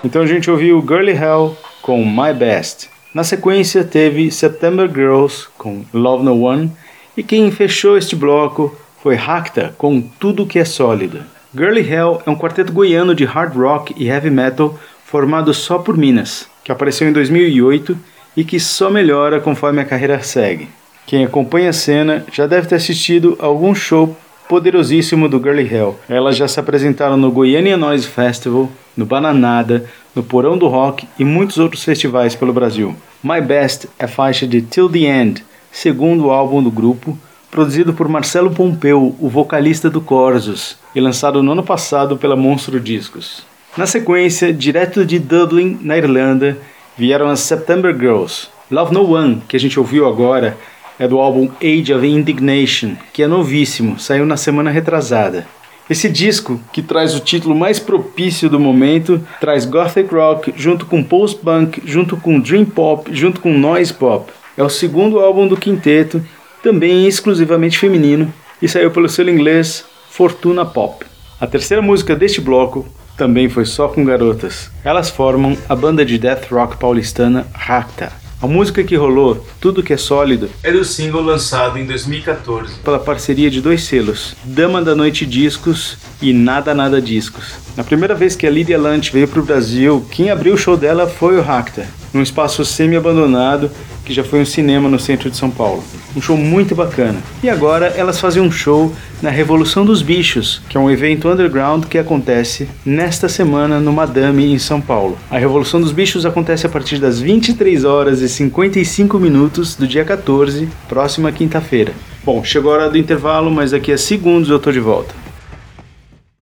Então a gente ouviu Girly Hell com My Best. Na sequência teve September Girls com Love No One. E quem fechou este bloco foi Racta com Tudo Que É Sólido. Girly Hell é um quarteto goiano de hard rock e heavy metal formado só por minas, que apareceu em 2008 e que só melhora conforme a carreira segue. Quem acompanha a cena já deve ter assistido a algum show poderosíssimo do Girly Hell. Elas já se apresentaram no Goiânia Noise Festival, no Bananada, no Porão do Rock e muitos outros festivais pelo Brasil. My Best é faixa de Till the End, segundo álbum do grupo, produzido por Marcelo Pompeu, o vocalista do Corsos, e lançado no ano passado pela Monstro Discos. Na sequência, direto de Dublin, na Irlanda, vieram as September Girls. Love No One, que a gente ouviu agora, é do álbum Age of Indignation, que é novíssimo, saiu na semana retrasada. Esse disco, que traz o título mais propício do momento, traz gothic rock junto com post-punk, junto com dream pop, junto com noise pop. É o segundo álbum do quinteto, também exclusivamente feminino, e saiu pelo selo inglês Fortuna Pop. A terceira música deste bloco também foi só com garotas. Elas formam a banda de death rock paulistana Racta. A música que rolou, Tudo Que É Sólido, é do single lançado em 2014 pela parceria de dois selos, Dama da Noite Discos e Nada Nada Discos. Na primeira vez que a Lydia Lunch veio para o Brasil, quem abriu o show dela foi o Racta, num espaço semi-abandonado que já foi um cinema no centro de São Paulo. Um show muito bacana. E agora elas fazem um show na Revolução dos Bichos, que é um evento underground que acontece nesta semana no Madame, em São Paulo. A Revolução dos Bichos acontece a partir das 23 horas e 55 minutos do dia 14, próxima quinta-feira. Bom, chegou a hora do intervalo, mas daqui a segundos eu tô de volta.